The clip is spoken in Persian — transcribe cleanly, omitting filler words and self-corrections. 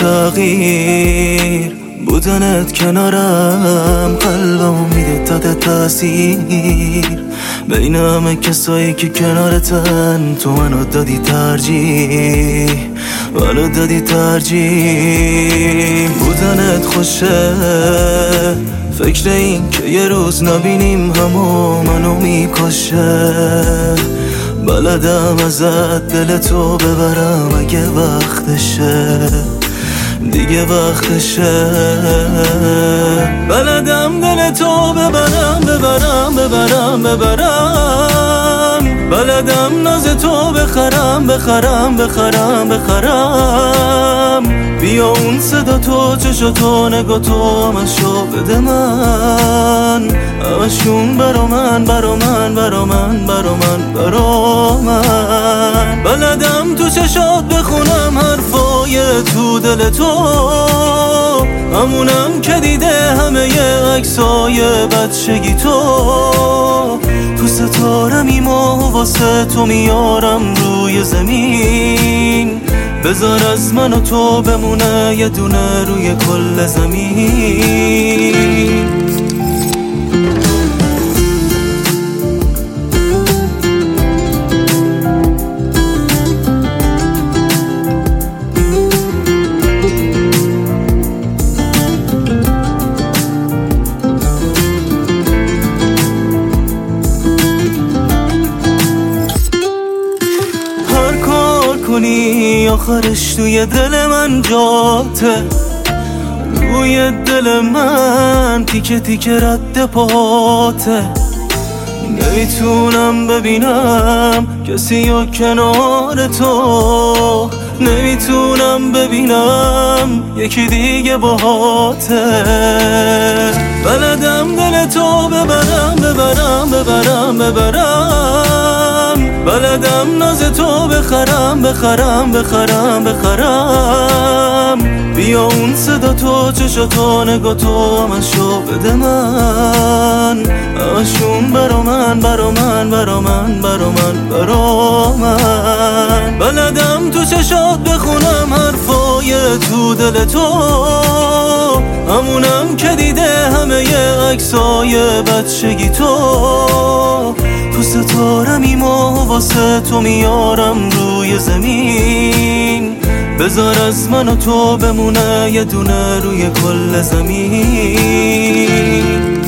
تغییر بودنت کنارم قلبمو میده تحت تاثیر بین همه کسایی که کنارتن تو منو دادی ترجیح بودنت خوشه فکر این که یه روز نبینیم همو منو میکشه بلدم ازت دل تو ببرم اگه وقتشه دیگه وقتشه بلدم دل تو ببرم بلدم ناز تو بخرم بیا اون صدا تو چشا تو نگاه تو همشو بده من همشون برا من بلدم تو چشات بخونم حرفای تو دل تو همونم که دیده همه عکسای بچگی تو ستارمی ماه واسه تو میارم روی زمین بذار از من و تو بمونه یه دونه روی کل زمین کنی آخرش توی دل من جاته روی دل من تیکه تیکه رد پاته نمیتونم ببینم کسی و کنار تو نمیتونم ببینم یکی دیگه باهاته بلدم دل تو ببرم بلدم ناز تو بخرم بیا اون صدا تو چشا تو نگاه تو همشو بده من همشون برا من بلدم تو چشات بخونم حرفای تو دل تو همونم که دیده همه عکسای بچگی تو ستارمی ماه واسه تو میارم روی زمین بذار از من و تو بمونه یه دونه روی کل زمین